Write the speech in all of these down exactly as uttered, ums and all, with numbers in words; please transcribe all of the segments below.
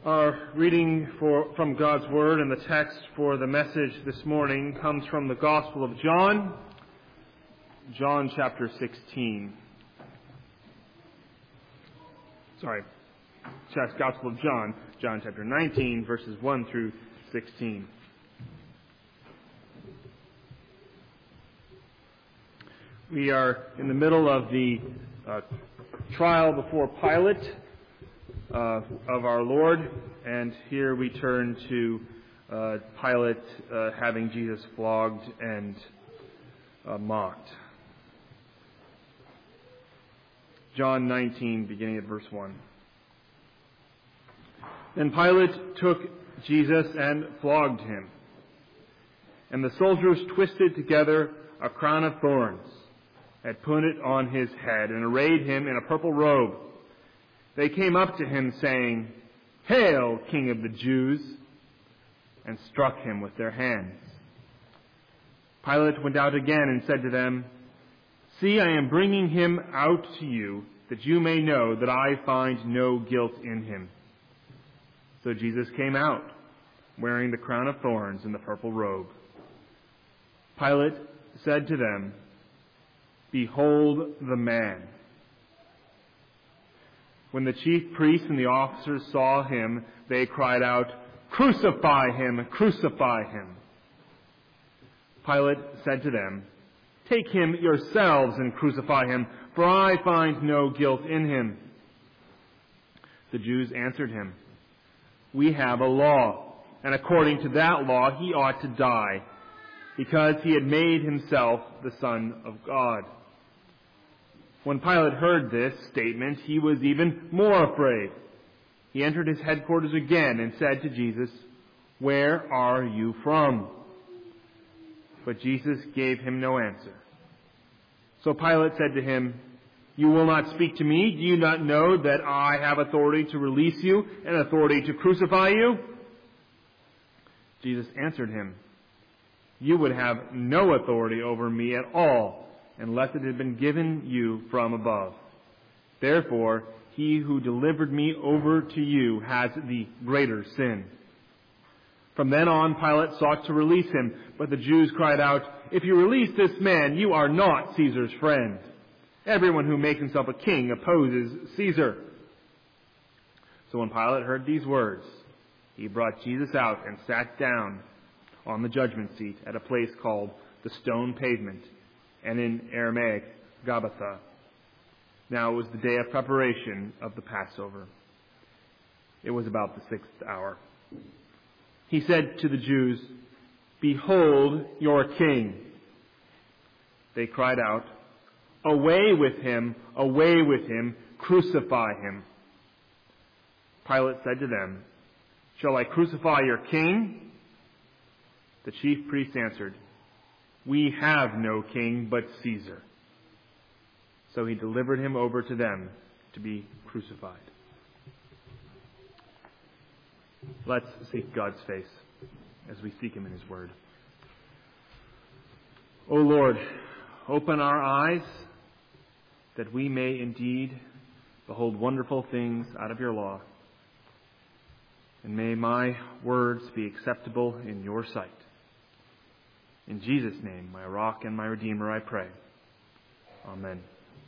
Our reading for, from God's Word and the text for the message this morning comes from the Gospel of John, John chapter sixteen. Sorry, Gospel of John, John chapter nineteen, verses one through sixteen. We are in the middle of the uh, trial before Pilate uh, of our Lord, and here we turn to uh, Pilate uh, having Jesus flogged and uh, mocked. John nineteen, beginning at verse one. Then Pilate took Jesus and flogged him, and the soldiers twisted together a crown of thorns, had put it on his head, and arrayed him in a purple robe. They came up to him, saying, "Hail, King of the Jews!" and struck him with their hands. Pilate went out again and said to them, "See, I am bringing him out to you, that you may know that I find no guilt in him." So Jesus came out, wearing the crown of thorns and the purple robe. Pilate said to them, "Behold the man." When the chief priests and the officers saw him, they cried out, "Crucify him! Crucify him!" Pilate said to them, "Take him yourselves and crucify him, for I find no guilt in him." The Jews answered him, "We have a law, and according to that law he ought to die, because he had made himself the Son of God." When Pilate heard this statement, he was even more afraid. He entered his headquarters again and said to Jesus, "Where are you from?" But Jesus gave him no answer. So Pilate said to him, "You will not speak to me? Do you not know that I have authority to release you and authority to crucify you?" Jesus answered him, "You would have no authority over me at all, unless it had been given you from above. Therefore, he who delivered me over to you has the greater sin." From then on, Pilate sought to release him, but the Jews cried out, "If you release this man, you are not Caesar's friend. Everyone who makes himself a king opposes Caesar." So when Pilate heard these words, he brought Jesus out and sat down on the judgment seat at a place called the Stone Pavement, and in Aramaic, Gabbatha. Now it was the day of preparation of the Passover. It was about the sixth hour. He said to the Jews, "Behold your king." They cried out, "Away with him, away with him, crucify him." Pilate said to them, "Shall I crucify your king?" The chief priests answered, "We have no king but Caesar." So he delivered him over to them to be crucified. Let's seek God's face as we seek him in his word. O Lord, open our eyes that we may indeed behold wonderful things out of your law. And may my words be acceptable in your sight. In Jesus' name, my rock and my redeemer, I pray. Amen.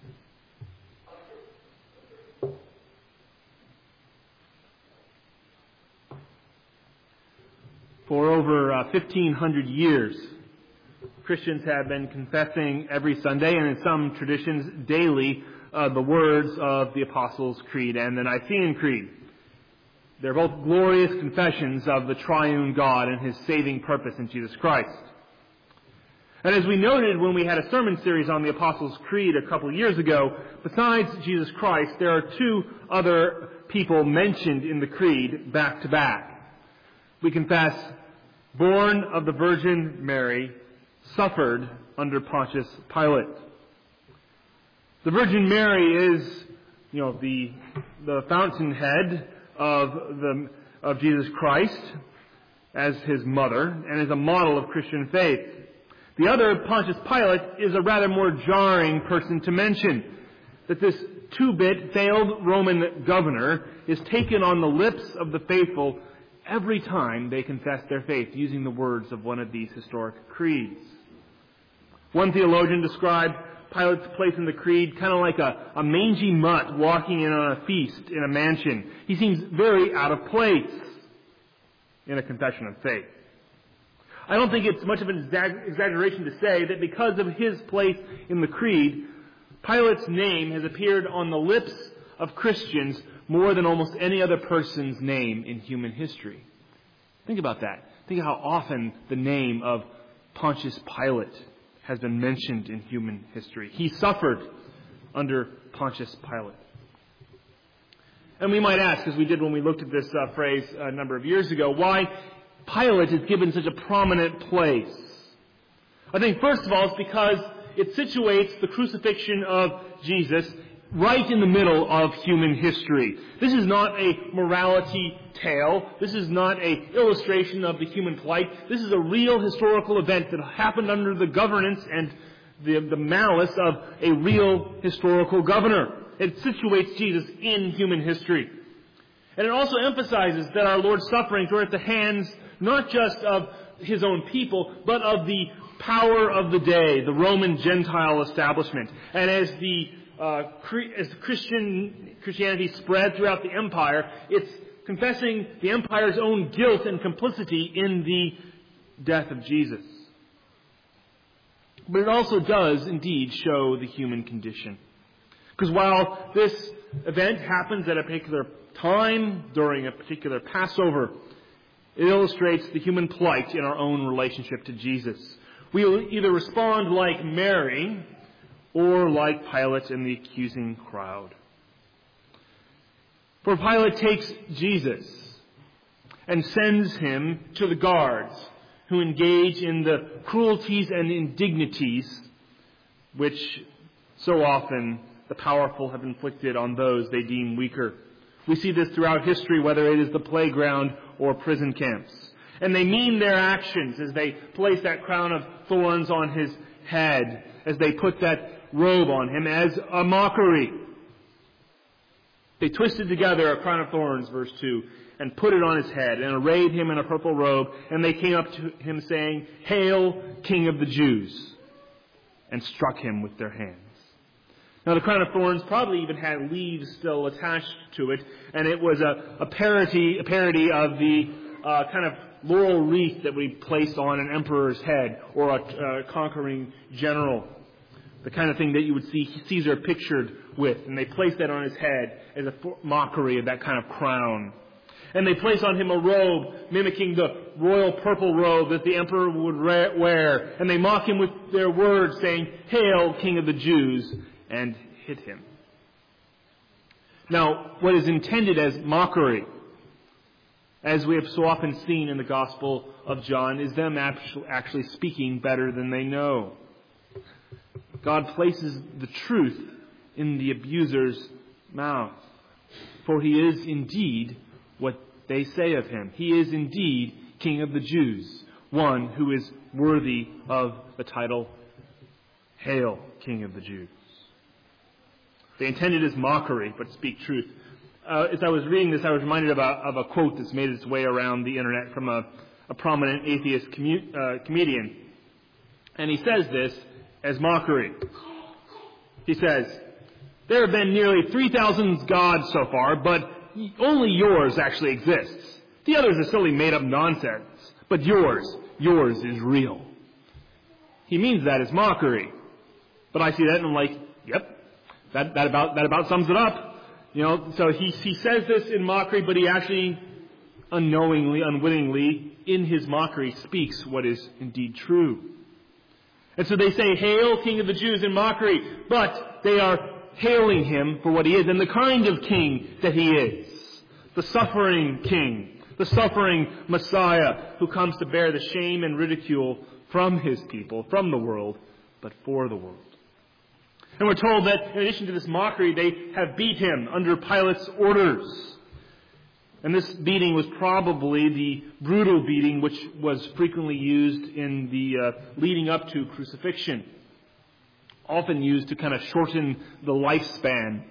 For over uh, fifteen hundred years, Christians have been confessing every Sunday, and in some traditions daily, uh, the words of the Apostles' Creed and the Nicene Creed. They're both glorious confessions of the triune God and his saving purpose in Jesus Christ. And as we noted when we had a sermon series on the Apostles' Creed a couple of years ago, besides Jesus Christ, there are two other people mentioned in the Creed back to back. We confess, born of the Virgin Mary, suffered under Pontius Pilate. The Virgin Mary is, you know, the the fountainhead of the of Jesus Christ as his mother and as a model of Christian faith. The other, Pontius Pilate, is a rather more jarring person to mention. That this two-bit, failed Roman governor is taken on the lips of the faithful every time they confess their faith, using the words of one of these historic creeds. One theologian described Pilate's place in the creed kind of like a, a mangy mutt walking in on a feast in a mansion. He seems very out of place in a confession of faith. I don't think it's much of an exaggeration to say that because of his place in the creed, Pilate's name has appeared on the lips of Christians more than almost any other person's name in human history. Think about that. Think of how often the name of Pontius Pilate has been mentioned in human history. He suffered under Pontius Pilate. And we might ask, as we did when we looked at this uh, phrase a number of years ago, why Pilate is given such a prominent place. I think, first of all, it's because it situates the crucifixion of Jesus right in the middle of human history. This is not a morality tale. This is not an illustration of the human plight. This is a real historical event that happened under the governance and the, the malice of a real historical governor. It situates Jesus in human history. And it also emphasizes that our Lord's sufferings were at the hands not just of his own people, but of the power of the day, the Roman Gentile establishment. And as the uh, as Christian Christianity spread throughout the empire, it's confessing the empire's own guilt and complicity in the death of Jesus. But it also does indeed show the human condition. Because while this event happens at a particular time during a particular Passover, it illustrates the human plight in our own relationship to Jesus. We will either respond like Mary or like Pilate and the accusing crowd. For Pilate takes Jesus and sends him to the guards who engage in the cruelties and indignities which so often the powerful have inflicted on those they deem weaker. We see this throughout history, whether it is the playground or prison camps. And they mean their actions as they place that crown of thorns on his head, as they put that robe on him as a mockery. They twisted together a crown of thorns, verse two, and put it on his head and arrayed him in a purple robe. And they came up to him saying, "Hail, King of the Jews," and struck him with their hands. Now, the crown of thorns probably even had leaves still attached to it, and it was a, a parody, a parody of the uh, kind of laurel wreath that we placed on an emperor's head or a uh, conquering general. The kind of thing that you would see Caesar pictured with, and they placed that on his head as a mockery of that kind of crown. And they place on him a robe mimicking the royal purple robe that the emperor would wear, and they mock him with their words saying, "Hail, King of the Jews," and hit him. Now, what is intended as mockery, as we have so often seen in the Gospel of John, is them actually speaking better than they know. God places the truth in the abuser's mouth, for he is indeed what they say of him. He is indeed King of the Jews, one who is worthy of the title, "Hail, King of the Jews." They intend it as mockery, but speak truth. Uh, as I was reading this, I was reminded of a, of a quote that's made its way around the internet from a, a prominent atheist commu- uh, comedian. And he says this as mockery. He says, "There have been nearly three thousand gods so far, but only yours actually exists. The others are silly made-up nonsense. But yours, yours is real." He means that as mockery. But I see that and I'm like, yep. That, that about that about sums it up. You know, so he he says this in mockery, but he actually unknowingly, unwittingly, in his mockery, speaks what is indeed true. And so they say, "Hail, King of the Jews," in mockery, but they are hailing him for what he is and the kind of king that he is. The suffering king, the suffering Messiah who comes to bear the shame and ridicule from his people, from the world, but for the world. And we're told that in addition to this mockery, they have beat him under Pilate's orders. And this beating was probably the brutal beating which was frequently used in the uh, leading up to crucifixion. Often used to kind of shorten the lifespan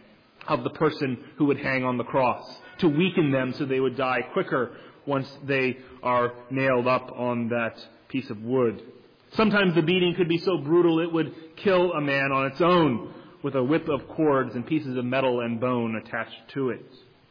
of the person who would hang on the cross, to weaken them so they would die quicker once they are nailed up on that piece of wood. Sometimes the beating could be so brutal it would kill a man on its own, with a whip of cords and pieces of metal and bone attached to it.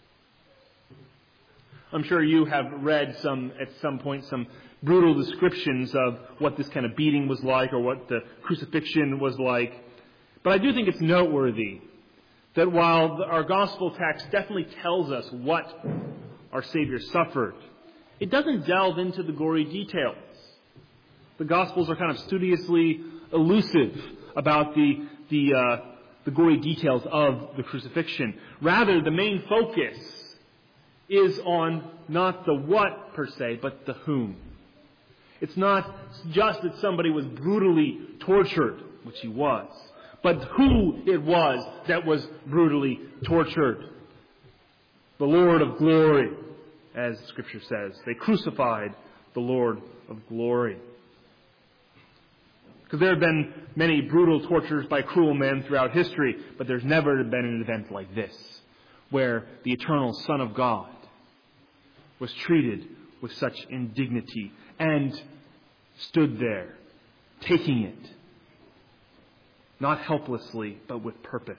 I'm sure you have read some, at some point, some brutal descriptions of what this kind of beating was like or what the crucifixion was like. But I do think it's noteworthy that while our gospel text definitely tells us what our Savior suffered, it doesn't delve into the gory details. The Gospels are kind of studiously elusive about the the, uh, the gory details of the crucifixion. Rather, the main focus is on not the what per se, but the whom. It's not just that somebody was brutally tortured, which he was, but who it was that was brutally tortured. The Lord of glory, as Scripture says. They crucified the Lord of glory. Because there have been many brutal tortures by cruel men throughout history, but there's never been an event like this, where the eternal Son of God was treated with such indignity and stood there, taking it, not helplessly, but with purpose.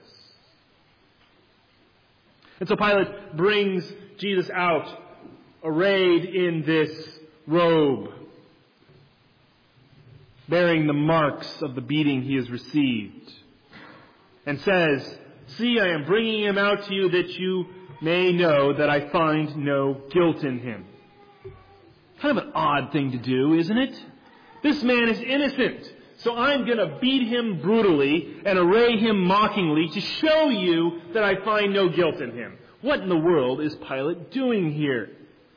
And so Pilate brings Jesus out, arrayed in this robe, bearing the marks of the beating he has received, and says, "See, I am bringing him out to you that you may know that I find no guilt in him." Kind of an odd thing to do, isn't it? This man is innocent, so I'm going to beat him brutally and array him mockingly to show you that I find no guilt in him. What in the world is Pilate doing here?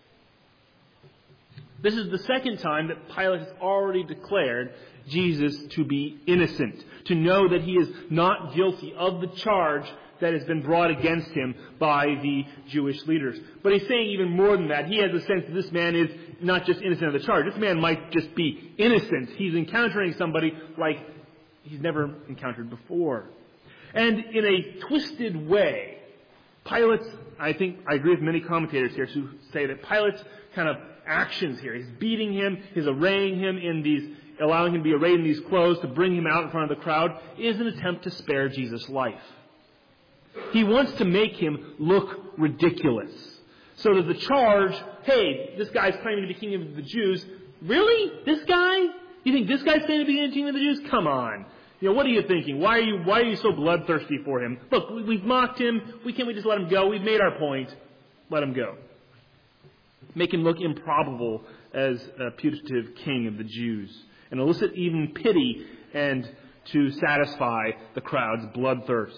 This is the second time that Pilate has already declared Jesus to be innocent, to know that he is not guilty of the charge that has been brought against him by the Jewish leaders. But he's saying even more than that. He has a sense that this man is not just innocent of the charge. This man might just be innocent. He's encountering somebody like he's never encountered before. And in a twisted way, Pilate's, I think, I agree with many commentators here who say that Pilate's kind of actions here, he's beating him, he's arraying him in these, allowing him to be arrayed in these clothes to bring him out in front of the crowd, is an attempt to spare Jesus' life. He wants to make him look ridiculous. So that the charge, hey, this guy's claiming to be king of the Jews. Really? This guy? You think this guy's claiming to be king of the Jews? Come on. You know, what are you thinking? Why are you, why are you so bloodthirsty for him? Look, we've mocked him. We can't we just let him go? We've made our point. Let him go. Make him look improbable as a putative king of the Jews. And elicit even pity and to satisfy the crowd's bloodthirst.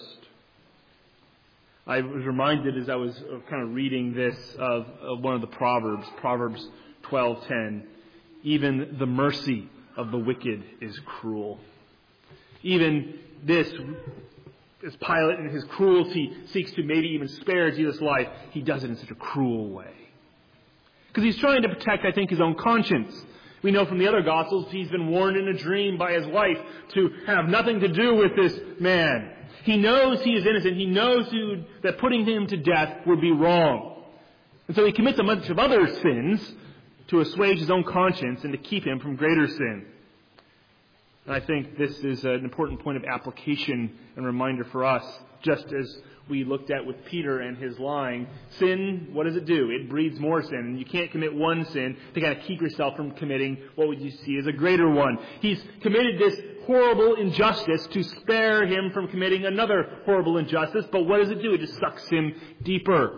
I was reminded as I was kind of reading this of, of one of the Proverbs, Proverbs twelve ten. Even the mercy of the wicked is cruel. Even this, as Pilate in his cruelty seeks to maybe even spare Jesus' life, he does it in such a cruel way. Because he's trying to protect, I think, his own conscience. We know from the other Gospels he's been warned in a dream by his wife to have nothing to do with this man. He knows he is innocent. He knows who, that putting him to death would be wrong. And so he commits a bunch of other sins to assuage his own conscience and to keep him from greater sin. And I think this is an important point of application and reminder for us, just as we looked at with Peter and his lying. Sin, what does it do? It breeds more sin. And you can't commit one sin to kind of keep yourself from committing what would you see as a greater one. He's committed this horrible injustice to spare him from committing another horrible injustice. But what does it do? It just sucks him deeper.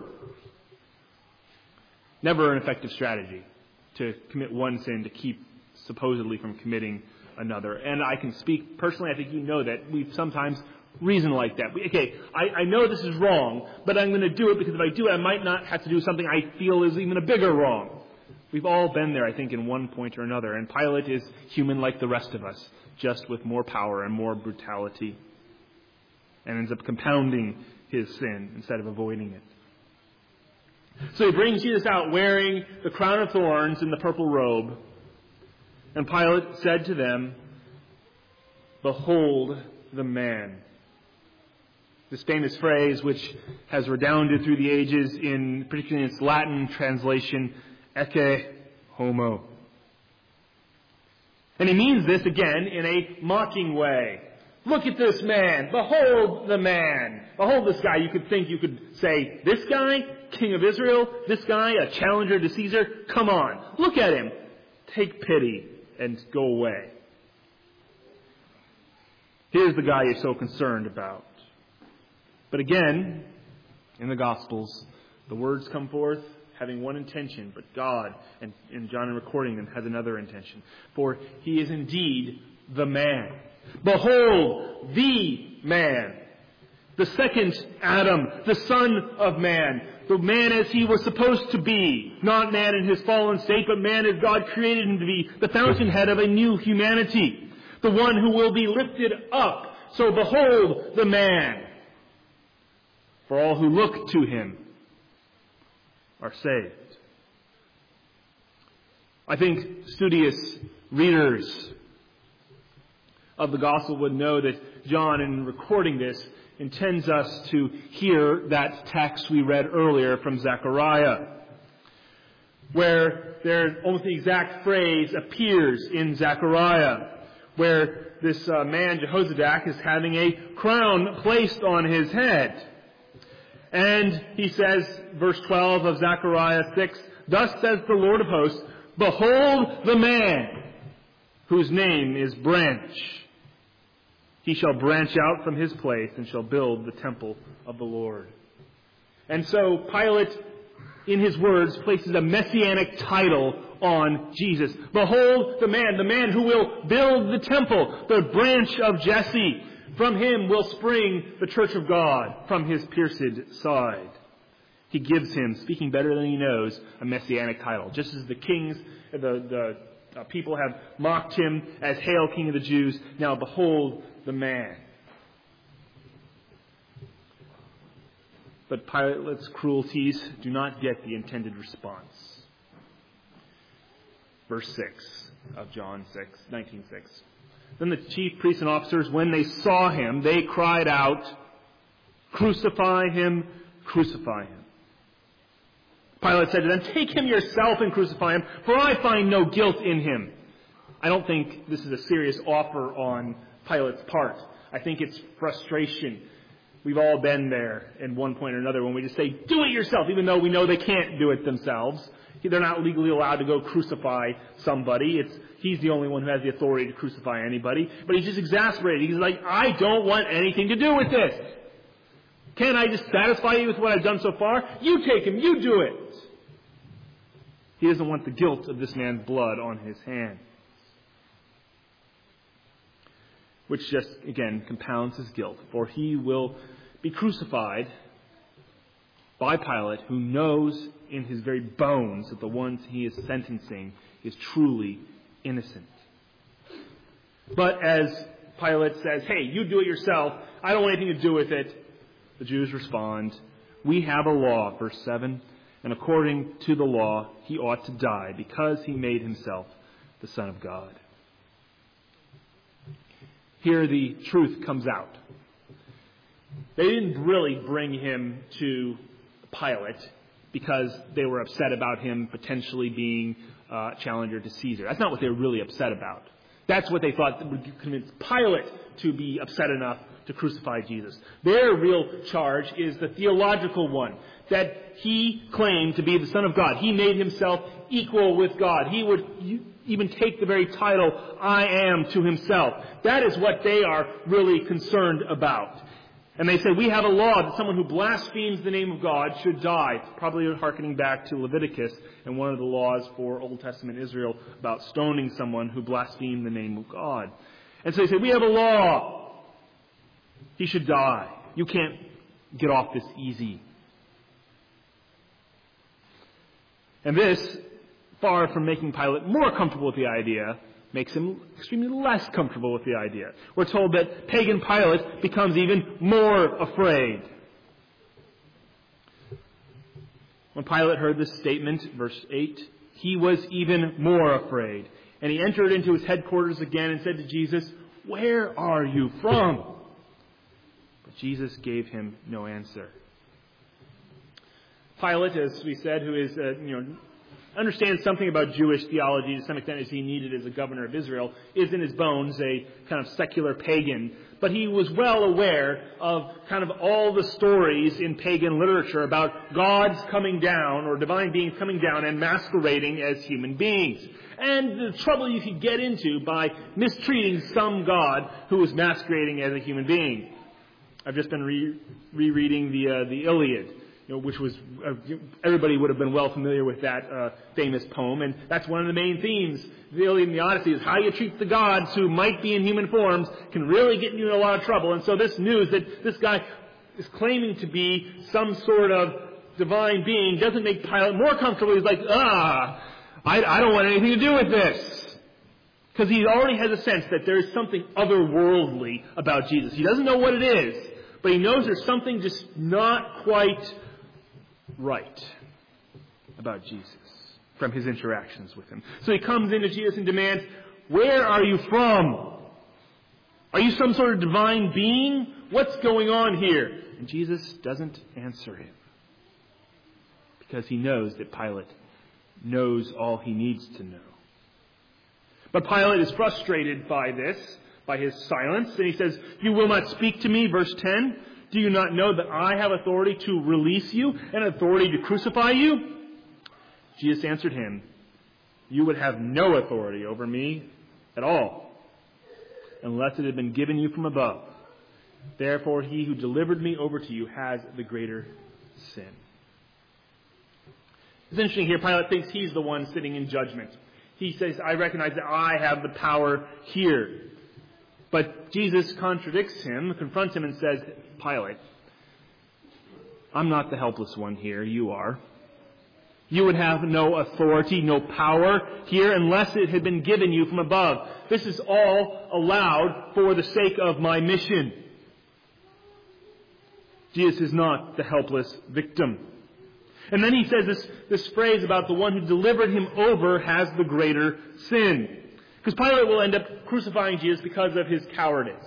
Never an effective strategy to commit one sin to keep supposedly from committing another. And I can speak personally, I think you know that we've sometimes reason like that. Okay, I, I know this is wrong, but I'm going to do it because if I do it, I might not have to do something I feel is even a bigger wrong. We've all been there, I think, in one point or another. And Pilate is human like the rest of us, just with more power and more brutality. And ends up compounding his sin instead of avoiding it. So he brings Jesus out wearing the crown of thorns and the purple robe. And Pilate said to them, "Behold the man." This famous phrase, which has redounded through the ages, in particularly in its Latin translation, ecce homo. And he means this again in a mocking way. Look at this man. Behold the man. Behold this guy. You could think, you could say, this guy, king of Israel, this guy, a challenger to Caesar, come on. Look at him. Take pity and go away. Here's the guy you're so concerned about. But again, in the Gospels, the words come forth having one intention, but God, and, and John in recording them, has another intention. For he is indeed the man. Behold, the man. The second Adam, the Son of Man. The man as he was supposed to be. Not man in his fallen state, but man as God created him to be. The fountainhead of a new humanity. The one who will be lifted up. So behold the man. For all who look to him are saved. I think studious readers of the gospel would know that John, in recording this, intends us to hear that text we read earlier from Zechariah, where there almost the exact phrase appears in Zechariah, where this uh, man, Jehozadak, is having a crown placed on his head. And he says, verse twelve of Zechariah six, thus says the Lord of hosts, behold the man whose name is Branch. He shall branch out from his place and shall build the temple of the Lord. And so Pilate, in his words, places a messianic title on Jesus. Behold the man, the man who will build the temple, the branch of Jesse. From him will spring the church of God, from his pierced side. He gives him, speaking better than he knows, a messianic title. Just as the kings, the, the uh, people have mocked him as Hail, King of the Jews, now behold the man. But Pilate's cruelties do not get the intended response. Verse six of John six, nineteen six. Then the chief priests and officers, when they saw him, they cried out, crucify him, crucify him. Pilate said to them, take him yourself and crucify him, for I find no guilt in him. I don't think this is a serious offer on Pilate's part. I think it's frustration. We've all been there at one point or another when we just say, do it yourself, even though we know they can't do it themselves. They're not legally allowed to go crucify somebody. It's He's the only one who has the authority to crucify anybody. But he's just exasperated. He's like, I don't want anything to do with this. Can't I just satisfy you with what I've done so far? You take him. You do it. He doesn't want the guilt of this man's blood on his hands. Which just, again, compounds his guilt. For he will be crucified by Pilate, who knows in his very bones that the ones he is sentencing is truly innocent. But as Pilate says, hey, you do it yourself, I don't want anything to do with it, the Jews respond, we have a law, verse seven, and according to the law, he ought to die because he made himself the Son of God. Here the truth comes out. They didn't really bring him to Pilate because they were upset about him potentially being uh, challenger to Caesar. That's not what they were really upset about. That's what they thought would convince Pilate to be upset enough to crucify Jesus. Their real charge is the theological one, that he claimed to be the Son of God. He made himself equal with God. He would even take the very title, I am, to himself. That is what they are really concerned about. And they say, we have a law that someone who blasphemes the name of God should die. Probably hearkening back to Leviticus and one of the laws for Old Testament Israel about stoning someone who blasphemed the name of God. And so they say, we have a law. He should die. You can't get off this easy. And this, far from making Pilate more comfortable with the idea, makes him extremely less comfortable with the idea. We're told that pagan Pilate becomes even more afraid. When Pilate heard this statement, verse eight, he was even more afraid. And he entered into his headquarters again and said to Jesus, where are you from? But Jesus gave him no answer. Pilate, as we said, who is, uh, you know, understands something about Jewish theology to some extent as he needed as a governor of Israel, is in his bones a kind of secular pagan. But he was well aware of kind of all the stories in pagan literature about gods coming down or divine beings coming down and masquerading as human beings. And the trouble you could get into by mistreating some god who was masquerading as a human being. I've just been re- rereading the uh, the Iliad. You know, which was, uh, everybody would have been well familiar with that uh, famous poem, and that's one of the main themes. The Iliad and the Odyssey is how you treat the gods who might be in human forms can really get you in a lot of trouble. And so this news that this guy is claiming to be some sort of divine being doesn't make Pilate more comfortable. He's like, ah, I, I don't want anything to do with this. Because he already has a sense that there is something otherworldly about Jesus. He doesn't know what it is, but he knows there's something just not quite right about Jesus from his interactions with him. So he comes into Jesus and demands, where are you from? Are you some sort of divine being? What's going on here? And Jesus doesn't answer him because he knows that Pilate knows all he needs to know. But Pilate is frustrated by this, by his silence, and he says, you will not speak to me, verse ten. Do you not know that I have authority to release you and authority to crucify you? Jesus answered him, you would have no authority over me at all, unless it had been given you from above. Therefore, he who delivered me over to you has the greater sin. It's interesting here, Pilate thinks he's the one sitting in judgment. He says, I recognize that I have the power here. But Jesus contradicts him, confronts him, and says, Pilate, I'm not the helpless one here. You are. You would have no authority, no power here unless it had been given you from above. This is all allowed for the sake of my mission. Jesus is not the helpless victim. And then he says this, this phrase about the one who delivered him over has the greater sin. Because Pilate will end up crucifying Jesus because of his cowardice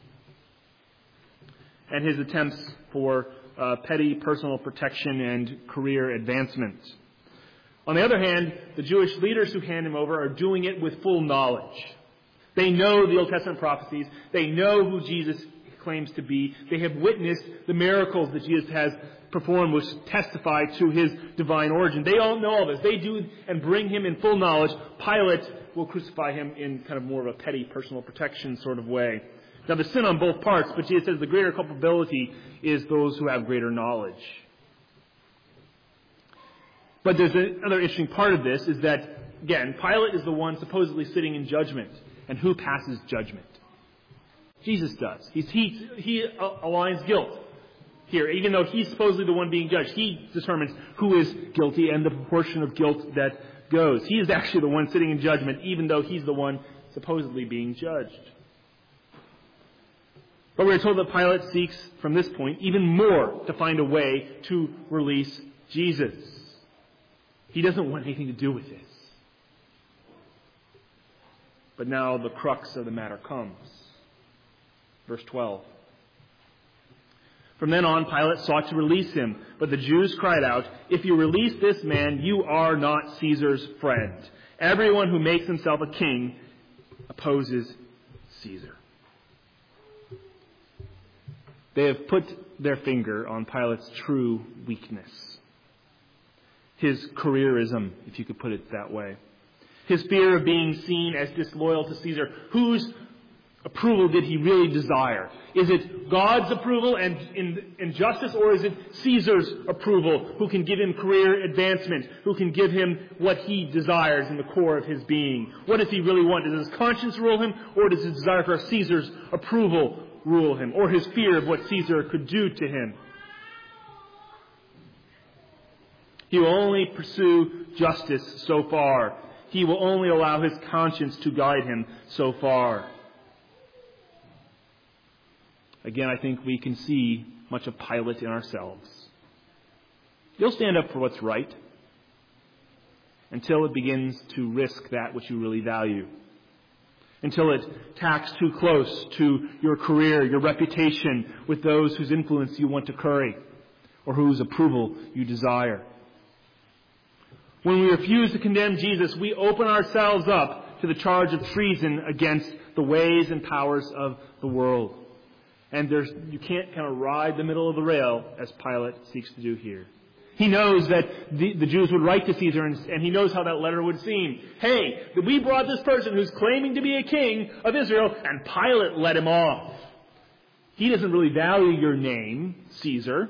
and his attempts for uh, petty personal protection and career advancement. On the other hand, the Jewish leaders who hand him over are doing it with full knowledge. They know the Old Testament prophecies. They know who Jesus claims to be. They have witnessed the miracles that Jesus has performed, which testify to his divine origin. They all know all this. They do and bring him in full knowledge. Pilate will crucify him in kind of more of a petty personal protection sort of way. Now, there's sin on both parts, but Jesus says the greater culpability is those who have greater knowledge. But there's another interesting part of this is that, again, Pilate is the one supposedly sitting in judgment. And who passes judgment? Jesus does. He's, he, he aligns guilt here. Even though he's supposedly the one being judged, he determines who is guilty and the proportion of guilt that goes. He is actually the one sitting in judgment, even though he's the one supposedly being judged. But we're told that Pilate seeks, from this point, even more to find a way to release Jesus. He doesn't want anything to do with this. But now the crux of the matter comes. Verse twelve. From then on, Pilate sought to release him, but the Jews cried out, if you release this man, you are not Caesar's friend. Everyone who makes himself a king opposes Caesar. They have put their finger on Pilate's true weakness. His careerism, if you could put it that way. His fear of being seen as disloyal to Caesar. Whose approval did he really desire? Is it God's approval and injustice, or is it Caesar's approval, who can give him career advancement, who can give him what he desires in the core of his being? What does he really want? Does his conscience rule him, or does his desire for Caesar's approval rule him, or his fear of what Caesar could do to him? He will only pursue justice so far. He will only allow his conscience to guide him so far. Again, I think we can see much of Pilate in ourselves. You'll stand up for what's right until it begins to risk that which you really value. until it tacks too close to your career, your reputation with those whose influence you want to curry or whose approval you desire. When we refuse to condemn Jesus, we open ourselves up to the charge of treason against the ways and powers of the world. And there's, you can't kind of ride the middle of the rail as Pilate seeks to do here. He knows that the, the Jews would write to Caesar, and, and he knows how that letter would seem. Hey, we brought this person who's claiming to be a king of Israel, and Pilate let him off. He doesn't really value your name, Caesar.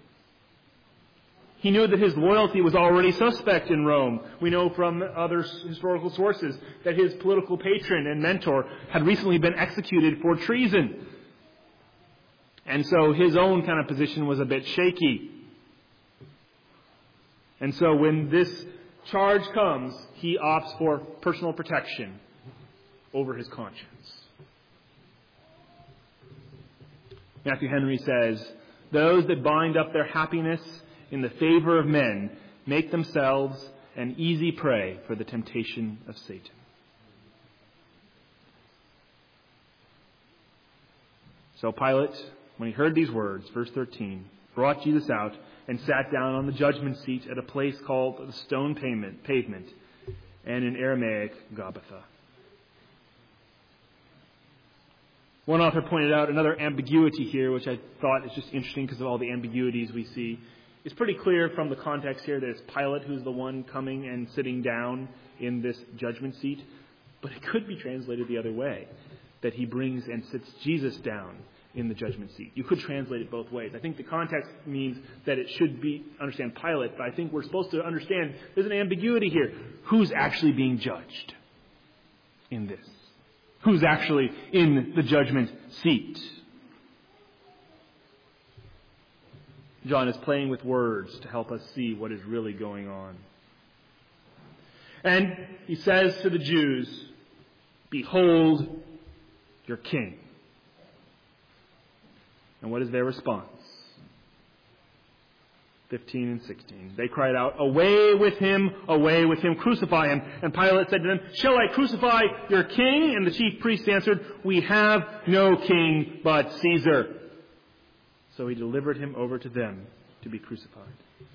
He knew that his loyalty was already suspect in Rome. We know from other historical sources that his political patron and mentor had recently been executed for treason. And so his own kind of position was a bit shaky. And so when this charge comes, he opts for personal protection over his conscience. Matthew Henry says, "Those that bind up their happiness in the favor of men make themselves an easy prey for the temptation of Satan." So Pilate, when he heard these words, verse thirteen, brought Jesus out and sat down on the judgment seat at a place called the Stone Pavement, pavement and in Aramaic, Gabbatha. One author pointed out another ambiguity here, which I thought is just interesting because of all the ambiguities we see. It's pretty clear from the context here that it's Pilate who's the one coming and sitting down in this judgment seat. But it could be translated the other way, that he brings and sits Jesus down in the judgment seat. You could translate it both ways. I think the context means that it should be, understand Pilate, but I think we're supposed to understand there's an ambiguity here. Who's actually being judged in this? Who's actually in the judgment seat? John is playing with words to help us see what is really going on. And he says to the Jews, "Behold your king." And what is their response? fifteen and sixteen. They cried out, "Away with him, away with him, crucify him." And Pilate said to them, "Shall I crucify your king?" And the chief priests answered, "We have no king but Caesar." So he delivered him over to them to be crucified.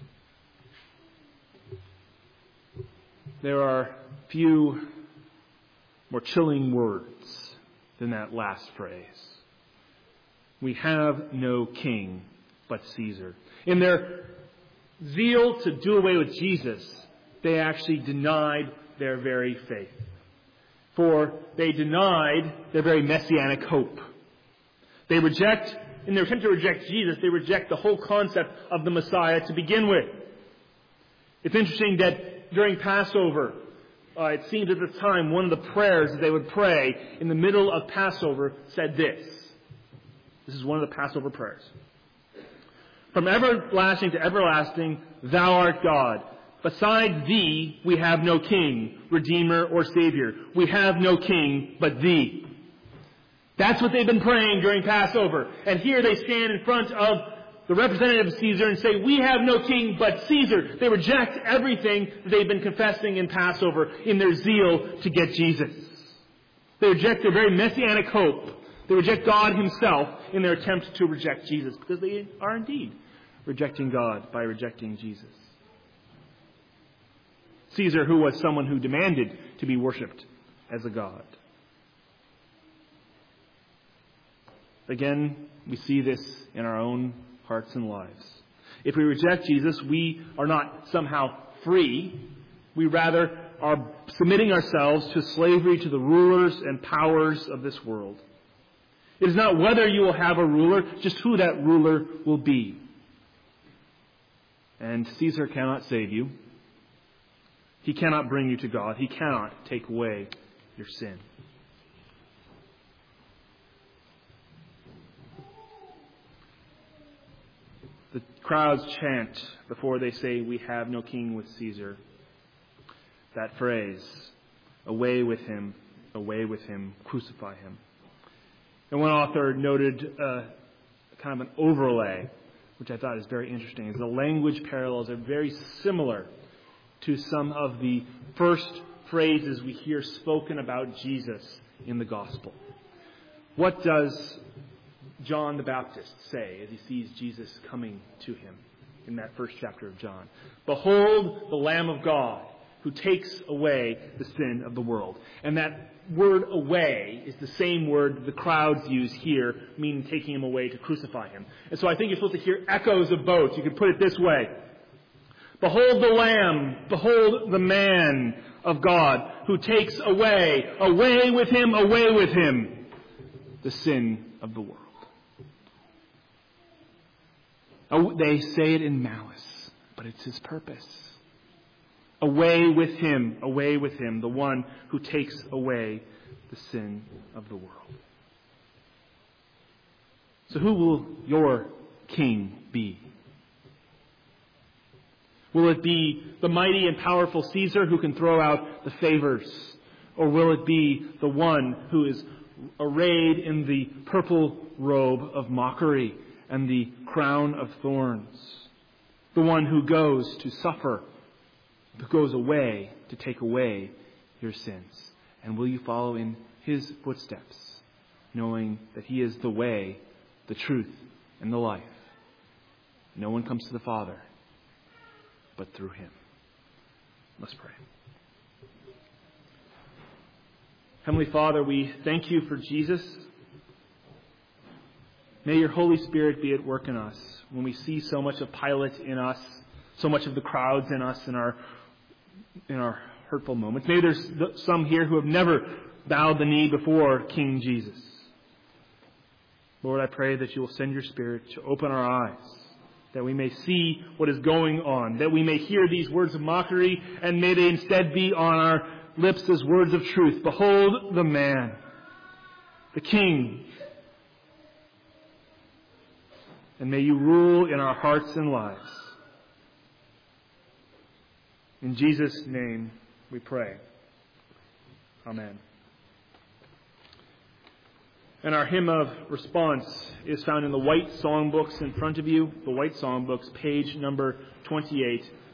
There are few more chilling words than that last phrase. We have no king but Caesar. In their zeal to do away with Jesus, they actually denied their very faith. For they denied their very messianic hope. They reject, in their attempt to reject Jesus, they reject the whole concept of the Messiah to begin with. It's interesting that during Passover, uh, it seems at the time, one of the prayers that they would pray in the middle of Passover said this. This is one of the Passover prayers. "From everlasting to everlasting, thou art God. Beside thee, we have no king, Redeemer, or Savior. We have no king but thee." That's what they've been praying during Passover. And here they stand in front of the representative of Caesar and say, "We have no king but Caesar." They reject everything they've been confessing in Passover in their zeal to get Jesus. They reject their very messianic hope. They reject God himself in their attempt to reject Jesus, because they are indeed rejecting God by rejecting Jesus. Caesar, who was someone who demanded to be worshipped as a god. Again, we see this in our own hearts and lives. If we reject Jesus, we are not somehow free. We rather are submitting ourselves to slavery to the rulers and powers of this world. It is not whether you will have a ruler, just who that ruler will be. And Caesar cannot save you. He cannot bring you to God. He cannot take away your sin. The crowds chant before they say, "We have no king with Caesar." That phrase, "Away with him, away with him, crucify him." And one author noted uh, kind of an overlay, which I thought is very interesting, is the language parallels are very similar to some of the first phrases we hear spoken about Jesus in the gospel. What does John the Baptist say as he sees Jesus coming to him in that first chapter of John? Behold the Lamb of God who takes away the sin of the world. And that word away is the same word the crowds use here, meaning taking him away to crucify him. And so I think you're supposed to hear echoes of both. You could put it this way. Behold the Lamb, behold the man of God who takes away, away with him, away with him, the sin of the world. Oh, they say it in malice, but it's his purpose. Away with him, away with him, the one who takes away the sin of the world. So who will your king be? Will it be the mighty and powerful Caesar who can throw out the favors? Or will it be the one who is arrayed in the purple robe of mockery and the crown of thorns? The one who goes to suffer, who goes away to take away your sins. And will you follow in his footsteps, knowing that he is the way, the truth, and the life? No one comes to the Father but through him. Let's pray. Heavenly Father, we thank you for Jesus. May your Holy Spirit be at work in us when we see so much of Pilate in us, so much of the crowds in us in our in our hurtful moments. Maybe there's some here who have never bowed the knee before King Jesus. Lord, I pray that you will send your Spirit to open our eyes, that we may see what is going on, that we may hear these words of mockery, and may they instead be on our lips as words of truth. Behold the man, the King. And may you rule in our hearts and lives. In Jesus' name we pray. Amen. And our hymn of response is found in the white songbooks in front of you, the white songbooks, page number twenty-eight.